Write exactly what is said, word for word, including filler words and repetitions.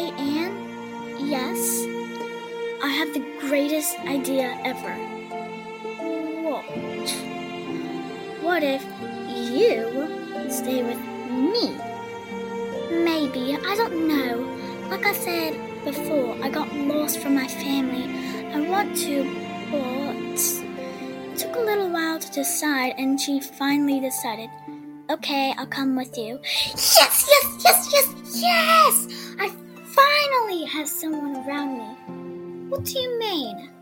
Hey, Anne? Yes? I have the greatest idea ever. What? What if you stay with me? Maybe, I don't know. Like I said before, I got lost from my family. I want to, but it took a little while to decide, and she finally decided, okay, I'll come with you. Yes, yes, yes, yes, yes! I finally have someone around me. What do you mean?